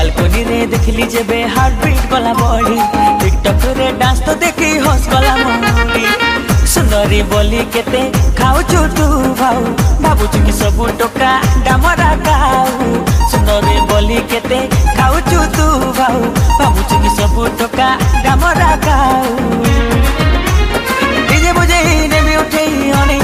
balcony रे देखली जेबे हार्ट बीट गला बॉडी टिकटॉक रे डांस तो देखी हंस गला मोरी सुंदरी बोली केते खाऊ तू भाऊ भाबु कि सब टोका डामरा खाऊ सुंदरी बोली केते खाऊ तू भाऊ भाबु कि सब टोका डामरा खाऊ डीजे बजे ने भी उठे अने